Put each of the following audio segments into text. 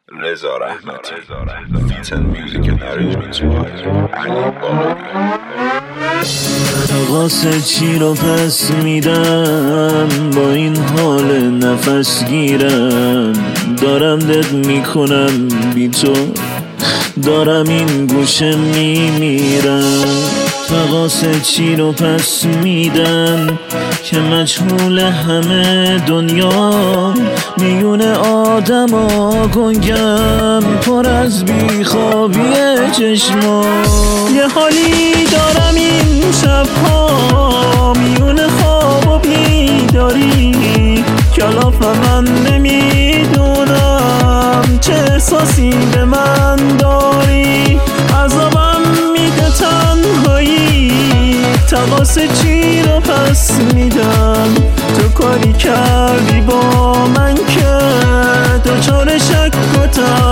رضا رحمتی. Beats and music and arrangements by علی باقری. واسه چی رو پس میدم با این حال نفس گیرم، دارم دد میکنم بی تو، دارم این گوشه میمیرم. واسه چی رو پس میدم که مجهول همه دنیا، میون آدم ها گنگم پر از بیخوابی چشما. یه حالی دارم این شبها میون خواب و بیداری، کلاف من نمیدونم چه احساسی به من داری. عذابم میده تنهایی، تقاس چی رو پس میدم. تو کاری کردی با من که دچار شک و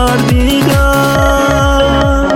تردیدم.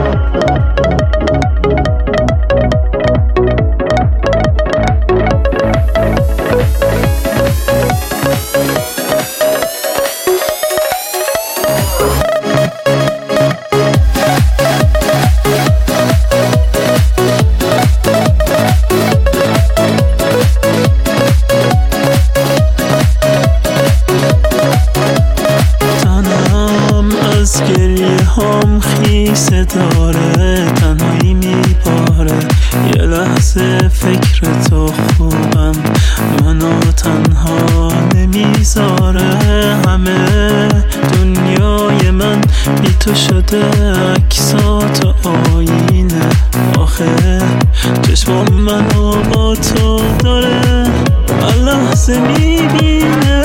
از گریه هم خیسه داره، تنهایی میپاره. یه لحظه فکر تو خوبم، منو تنها نمیذاره. همه دنیای من بی تو شده، عکسات و آینه. آخه چشمام منو با تو داره، هر لحظه میبینه.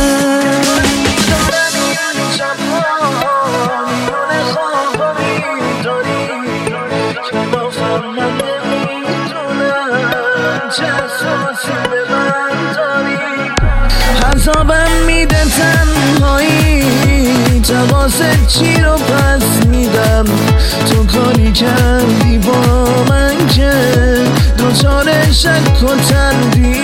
عذابم میده تنهایی، جوازه چی رو پس میدم. تو کاری کردی با من که دچار شک و تردید.